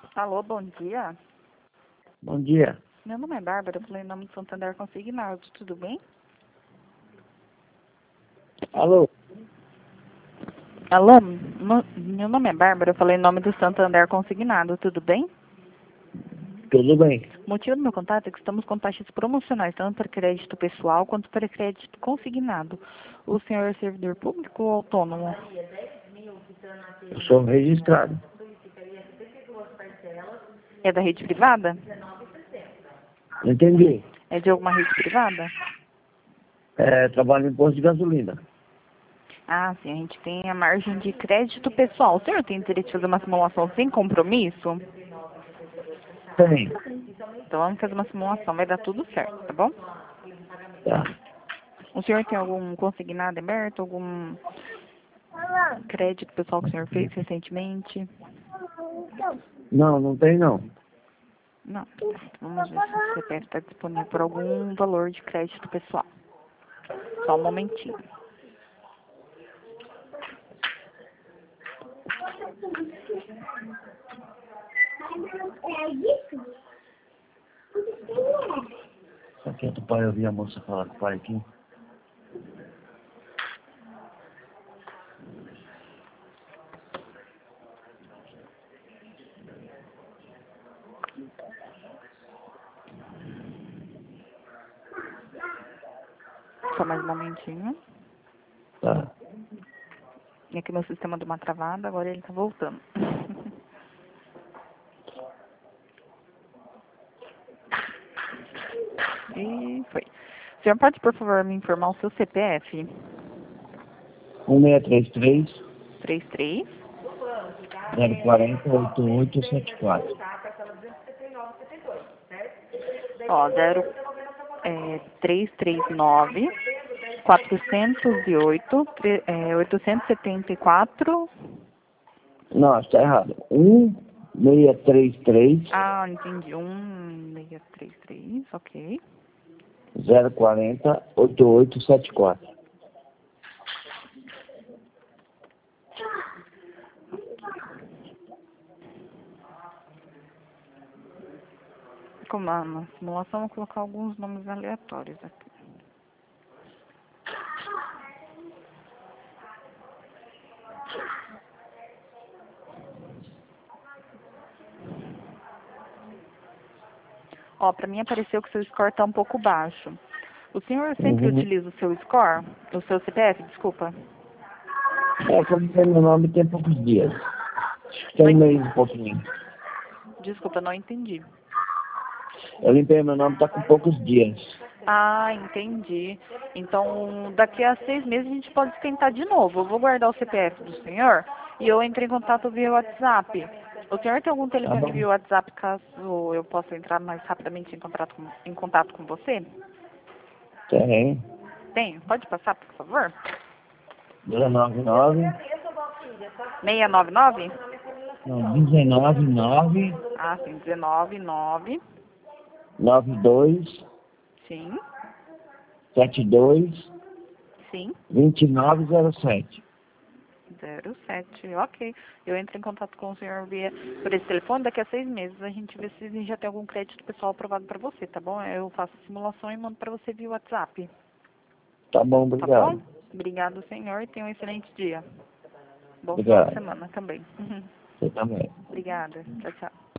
Alô, bom dia. Bom dia. Meu nome é Bárbara, eu falei em nome do Santander Consignado, tudo bem? Alô? Alô, meu nome é Bárbara, eu falei em nome do Santander Consignado, tudo bem? Tudo bem? O motivo do meu contato é que estamos com taxas promocionais, tanto para crédito pessoal quanto para crédito consignado. O senhor é servidor público ou autônomo? Eu sou registrado. É da rede privada? Não entendi. É de alguma rede privada? Trabalho em posto de gasolina. Ah, sim, a gente tem a margem de crédito pessoal. O senhor tem interesse de fazer uma simulação sem compromisso? Tem. Então vamos fazer uma simulação, vai dar tudo certo, tá bom? Tá. O senhor tem algum consignado aberto, algum crédito pessoal que o senhor fez recentemente? Não, não tem não. Não. Vamos ver se o CPF está disponível por algum valor de crédito pessoal. Só um momentinho. Só que do pai, eu vi a moça falar com o pai aqui. Só mais um momentinho. Tá. E aqui meu sistema deu uma travada, agora ele está voltando. E foi. O senhor pode, por favor, me informar o seu CPF? 1633 33 040 8874. Ó, 339 408 874. Não, está errado. 1633 Ah, entendi. 1633, ok. 040 8874. Como na simulação, vou colocar alguns nomes aleatórios aqui. Ó, pra mim apareceu que o seu score tá um pouco baixo. O senhor sempre utiliza o seu score? O seu CPF, desculpa? Que eu limpei meu nome tem poucos dias. Tem um mês e pouquinho. Desculpa, não entendi. Eu limpei meu nome, tá com poucos dias. Ah, entendi. Então, daqui a 6 meses a gente pode tentar de novo. Eu vou guardar o CPF do senhor e eu entro em contato via WhatsApp. O senhor tem algum Tá telefone bom? via WhatsApp caso eu possa entrar mais rapidamente em contato com você? Tem. Tem? Pode passar, por favor? 199. 699? Não, 199 Ah, sim, 199. 92 Sim, 72 sim. 2907. 07, ok. Eu entro em contato com o senhor por esse telefone. Daqui a 6 meses a gente vê se já tem algum crédito pessoal aprovado para você, tá bom? Eu faço a simulação e mando para você via WhatsApp, Tá bom, tá bom? obrigado. Obrigado, senhor, e tenha um excelente dia. Bom final de Obrigado. semana também. Você também. Obrigada. Tchau, tchau.